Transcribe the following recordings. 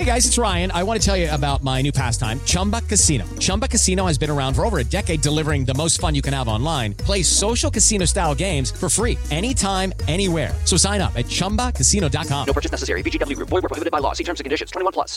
Hey guys, it's Ryan. I want to tell you about my new pastime, Chumba Casino. Chumba Casino has been around for over a decade, delivering the most fun you can have online. Play social casino-style games for free anytime, anywhere. So sign up at ChumbaCasino.com. No purchase necessary. VGW Group. Void where prohibited by law. See terms and conditions. 21+.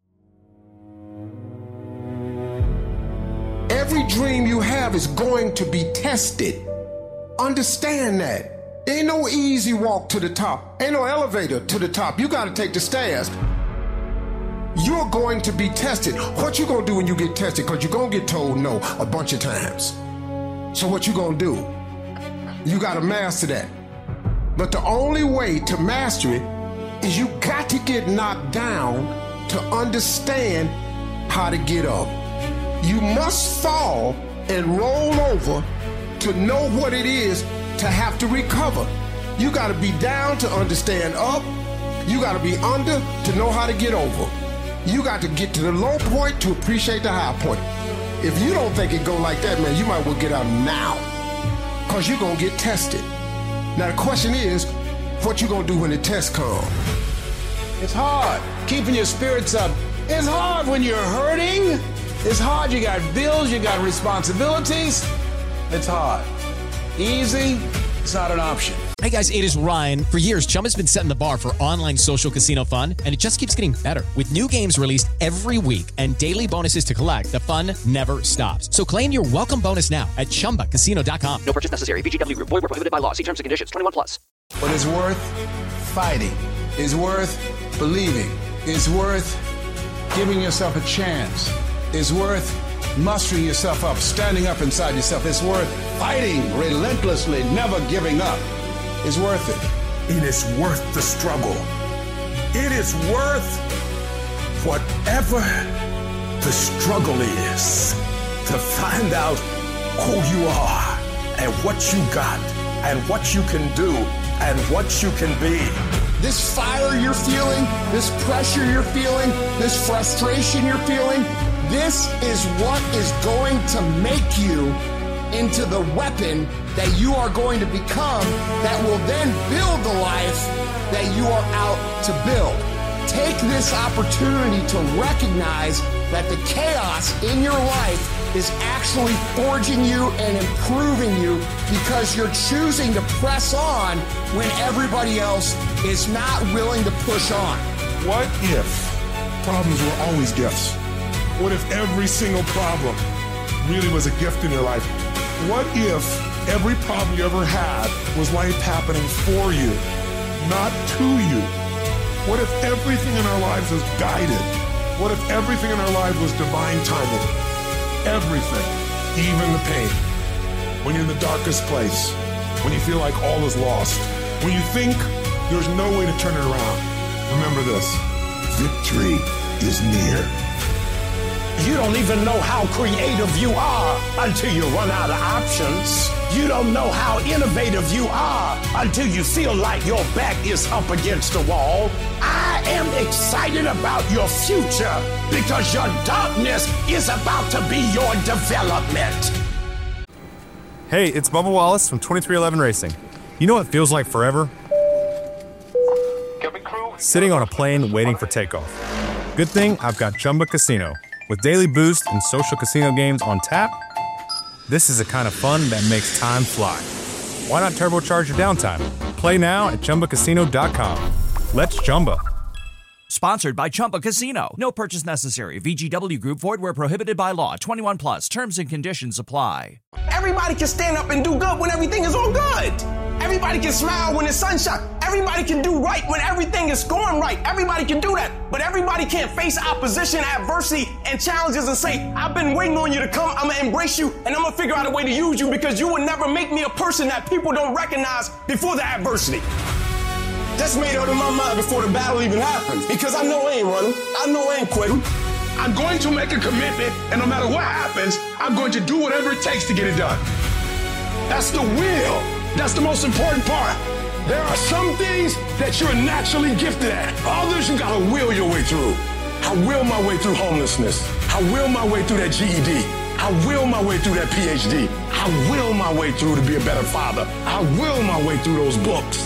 Every dream you have is going to be tested. Understand that. Ain't no easy walk to the top. Ain't no elevator to the top. You got to take the stairs. You're going to be tested. What you gonna do when you get tested? Because you're gonna get told no a bunch of times. So what you gonna do? You gotta master that. But the only way to master it is you got to get knocked down to understand how to get up. You must fall and roll over to know what it is to have to recover. You gotta be down to understand up. You gotta be under to know how to get over. You got to get to the low point to appreciate the high point. If you don't think it go like that, man, you might well get out now. Because you're going to get tested. Now, the question is, what you going to do when the test comes? It's hard keeping your spirits up. It's hard when you're hurting. It's hard. You got bills. You got responsibilities. It's hard. Easy. It's not an option. Hey guys, it is Ryan. For years, Chumba's been setting the bar for online social casino fun, and it just keeps getting better. With new games released every week and daily bonuses to collect, the fun never stops. So claim your welcome bonus now at ChumbaCasino.com. No purchase necessary. VGW Group. Void where prohibited by law. See terms and conditions. 21+. But it's worth fighting. It's worth believing. It's worth giving yourself a chance. It's worth mustering yourself up, standing up inside yourself. It's worth fighting relentlessly, never giving up. It's worth it. It is worth the struggle. It is worth whatever the struggle is to find out who you are and what you got and what you can do and what you can be. This fire you're feeling, this pressure you're feeling, this frustration you're feeling, this is what is going to make you into the weapon that you are going to become that will then build the life that you are out to build. Take this opportunity to recognize that the chaos in your life is actually forging you and improving you because you're choosing to press on when everybody else is not willing to push on. What if problems were always gifts? What if every single problem really was a gift in your life? What if every problem you ever had was life happening for you, not to you? What if everything in our lives was guided? What if everything in our lives was divine timing? Everything, even the pain. When you're in the darkest place, when you feel like all is lost, when you think there's no way to turn it around, remember this: victory is near. You don't even know how creative you are until you run out of options. You don't know how innovative you are until you feel like your back is up against the wall. I am excited about your future because your darkness is about to be your development. Hey, it's Bubba Wallace from 2311 Racing. You know what feels like forever? Sitting on a plane waiting for takeoff. Good thing I've got Chumba Casino. With daily boost and social casino games on tap, this is the kind of fun that makes time fly. Why not turbocharge your downtime? Play now at ChumbaCasino.com. Let's Chumba. Sponsored by Chumba Casino. No purchase necessary. VGW Group. Void where prohibited by law. 21+. Terms and conditions apply. Everybody can stand up and do good when everything is all good. Everybody can smile when the sun's shining. Everybody can do right when everything is going right. Everybody can do that. But everybody can't face opposition, adversity, and challenges and say, I've been waiting on you to come. I'm going to embrace you, and I'm going to figure out a way to use you because you will never make me a person that people don't recognize before the adversity. That's made up in my mind before the battle even happens because I know I ain't running. I know I ain't quitting. I'm going to make a commitment, and no matter what happens, I'm going to do whatever it takes to get it done. That's the will. That's the most important part. There are some things that you're naturally gifted at. Others you gotta will your way through. I will my way through homelessness. I will my way through that GED. I will my way through that PhD. I will my way through to be a better father. I will my way through those books.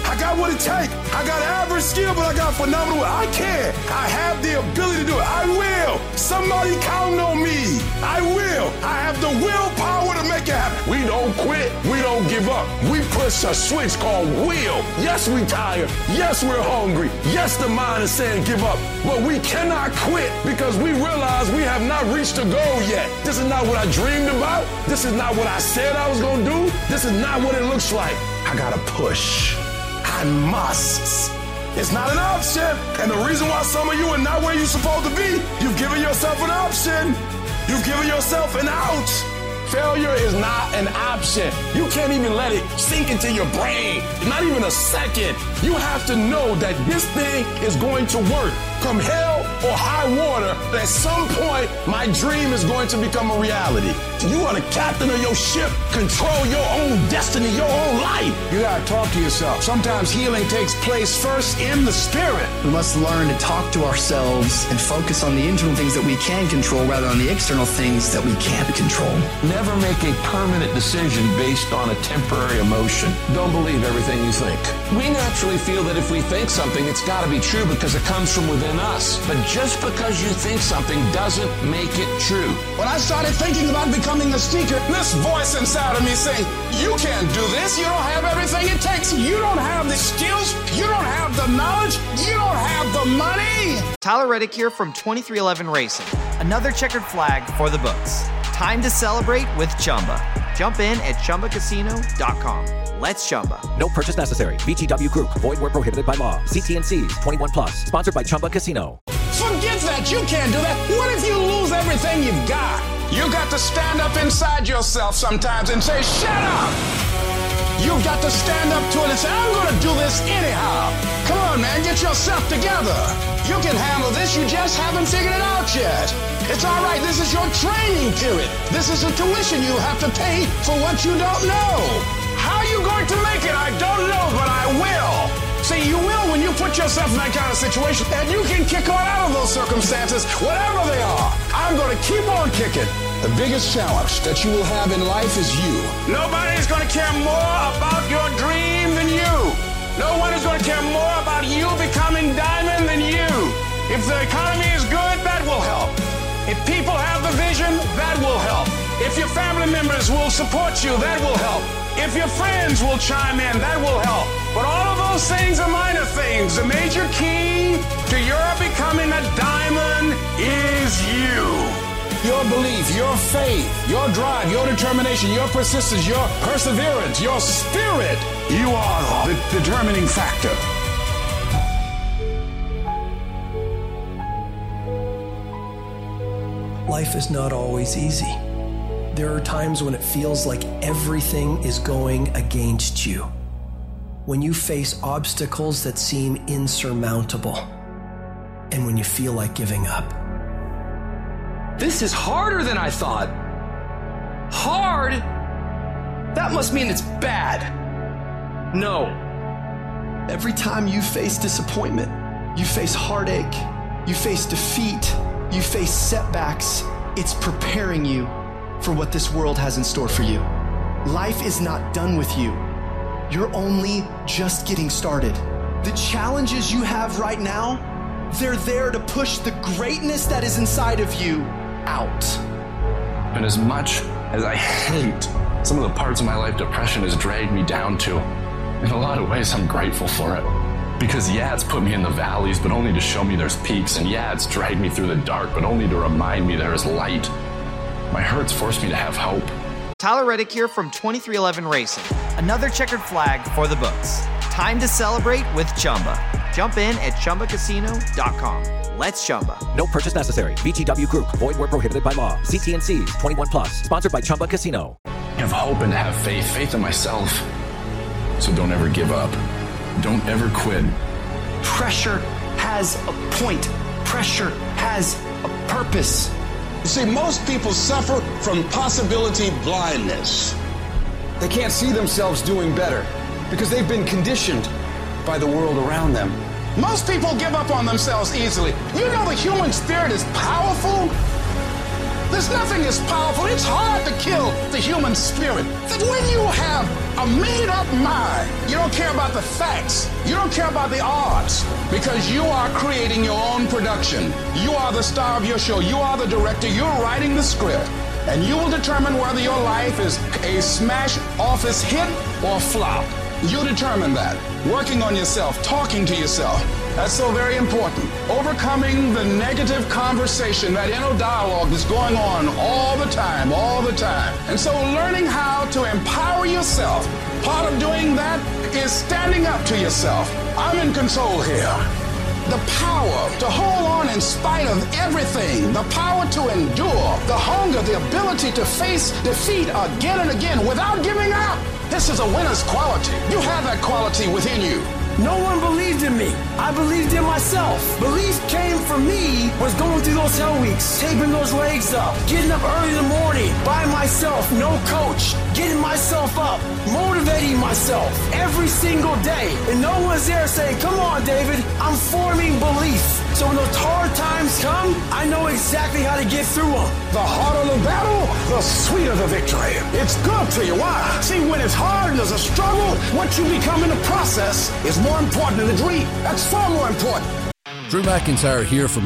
I got what it takes. I got average skill, but I got phenomenal. I can. I have the ability to do it. I will. Somebody count on me. I will. I have the willpower to make it happen. We don't quit. We don't give up. We push a switch called will. Yes, we tired. Yes, we're hungry. Yes, the mind is saying give up. But we cannot quit because we realize we have not reached the goal yet. This is not what I dreamed about. This is not what I said I was going to do. This is not what it looks like. I got to push. I must. It's not an option. And the reason why some of you are not where you're supposed to be, you've given yourself an option. You've given yourself an out. Failure is not an option. You can't even let it sink into your brain. Not even a second. You have to know that this thing is going to work. Come hell or high water, at some point, my dream is going to become a reality. You are the captain of your ship. Control your own destiny, your own life. You gotta talk to yourself. Sometimes healing takes place first in the spirit. We must learn to talk to ourselves and focus on the internal things that we can control rather than the external things that we can't control. Never make a permanent decision based on a temporary emotion. Don't believe everything you think. We naturally feel that if we think something, it's got to be true because it comes from within us. But just because you think something doesn't make it true. When I started thinking about becoming a speaker, this voice inside of me saying, you can't do this. You don't have everything it takes. You don't have the skills. You don't have the knowledge. You don't have the money. Tyler Reddick here from 2311 Racing. Another checkered flag for the books. Time to celebrate with Chumba. Jump in at ChumbaCasino.com. Let's Chumba. No purchase necessary. VGW Group. Void where prohibited by law. See T&Cs. 21 plus. Sponsored by Chumba Casino. Forget that. You can't do that. What if you lose everything you've got? You got to stand up inside yourself sometimes and say, shut up. You've got to stand up to it and say, I'm going to do this anyhow. Come on, man. Get yourself together. You can handle this. You just haven't figured it out yet. It's all right. This is your training period. This is a tuition you have to pay for what you don't know. How are you going to make it? I don't know, but I will. See, you will when you put yourself in that kind of situation, and you can kick on out of those circumstances, whatever they are. I'm going to keep on kicking. The biggest challenge that you will have in life is you. Nobody's going to care more about your dream than you. No one is going to care more about you becoming diamond than you. If the economy is good, that will help. If people have the vision, that will help. If your family members will support you, that will help. If your friends will chime in, that will help. But all of those things are minor things. The major key to your becoming a diamond is you. Your belief, your faith, your drive, your determination, your persistence, your perseverance, your spirit. You are the determining factor. Life is not always easy. There are times when it feels like everything is going against you. When you face obstacles that seem insurmountable. And when you feel like giving up. This is harder than I thought. Hard? That must mean it's bad. No. Every time you face disappointment, you face heartache, you face defeat, you face setbacks, it's preparing you for what this world has in store for you. Life is not done with you. You're only just getting started. The challenges you have right now, they're there to push the greatness that is inside of you out. And as much as I hate some of the parts of my life depression has dragged me down to, in a lot of ways I'm grateful for it. Because yeah, it's put me in the valleys, but only to show me there's peaks. And yeah, it's dragged me through the dark, but only to remind me there is light. My hurts forced me to have hope. Tyler Reddick here from 2311 Racing. Another checkered flag for the books. Time to celebrate with Chumba. Jump in at ChumbaCasino.com. Let's Chumba. No purchase necessary. VGW Group. Void where prohibited by law. See T&Cs. 21 plus. Sponsored by Chumba Casino. Have hope and have faith in myself. So don't ever give up. Don't ever quit. Pressure has a point. Pressure has a purpose. You see, most people suffer from possibility blindness. They can't see themselves doing better because they've been conditioned by the world around them. Most people give up on themselves easily. You know the human spirit is powerful. There's nothing as powerful. It's hard to kill the human spirit. That when you have a made-up mind, you don't care about the facts. You don't care about the odds because you are creating your own production. You are the star of your show. You are the director. You're writing the script. And you will determine whether your life is a smash office hit or flop. You determine that. Working on yourself, talking to yourself. That's so very important. Overcoming the negative conversation, that inner dialogue that's going on all the time. And so learning how to empower yourself. Part of doing that is standing up to yourself. I'm in control here. The power to hold on in spite of everything, the power to endure, the hunger, the ability to face defeat again and again without giving up. This is a winner's quality. You have that quality within you. No one believed in me. I believed in myself. Belief came from me was going through those hell weeks, taping those legs up, getting up early in the morning by myself, no coach, getting myself up, motivating myself every single day. And no one's there saying, come on, David, I'm forming belief. So when those hard times come, I know exactly how to get through them. The harder the battle, the sweeter the victory. It's good to you. Why? See, when it's hard and there's a struggle, what you become in the process is more important than the dream. That's far more important. Drew McIntyre here from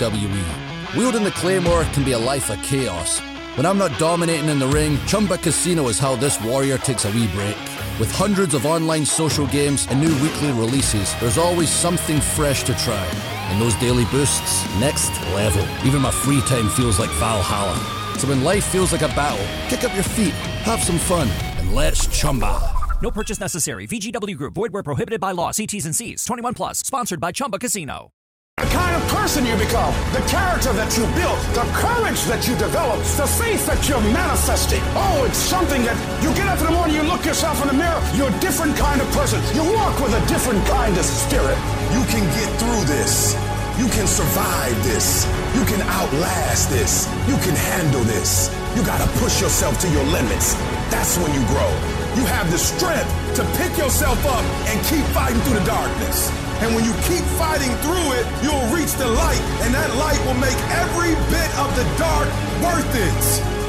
WWE. Wielding the Claymore can be a life of chaos. When I'm not dominating in the ring, Chumba Casino is how this warrior takes a wee break. With hundreds of online social games and new weekly releases, there's always something fresh to try. And those daily boosts, next level. Even my free time feels like Valhalla. So when life feels like a battle, kick up your feet, have some fun, and let's Chumba. No purchase necessary. VGW Group. Void where prohibited by law. See T's and C's. 21 plus. Sponsored by Chumba Casino. The kind of person you become, the character that you built, the courage that you develop, the faith that you're manifesting. Oh, it's something that you get up in the morning, you look yourself in the mirror, you're a different kind of person. You walk with a different kind of spirit. You can get through this. You can survive this. You can outlast this. You can handle this. You gotta push yourself to your limits. That's when you grow. You have the strength to pick yourself up and keep fighting through the darkness. And when you keep fighting through it, you'll reach the light, and that light will make every bit of the dark worth it.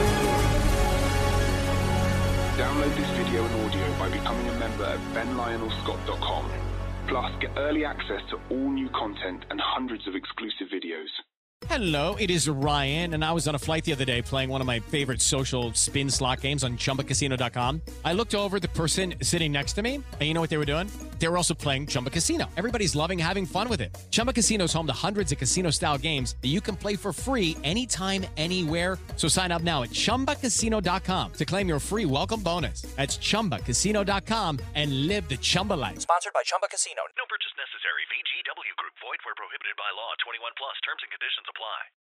Download this video and audio by becoming a member at benlionelscott.com. Plus, get early access to all new content and hundreds of exclusive videos. Hello, it is Ryan, and I was on a flight the other day playing one of my favorite social spin slot games on ChumbaCasino.com. I looked over at the person sitting next to me, and you know what they were doing? They were also playing Chumba Casino. Everybody's loving having fun with it. Chumba Casino is home to hundreds of casino-style games that you can play for free anytime, anywhere. So sign up now at ChumbaCasino.com to claim your free welcome bonus. That's ChumbaCasino.com and live the Chumba life. Sponsored by Chumba Casino. No purchase necessary. VGW Group. Void where prohibited by law. 21 plus. Terms and conditions apply.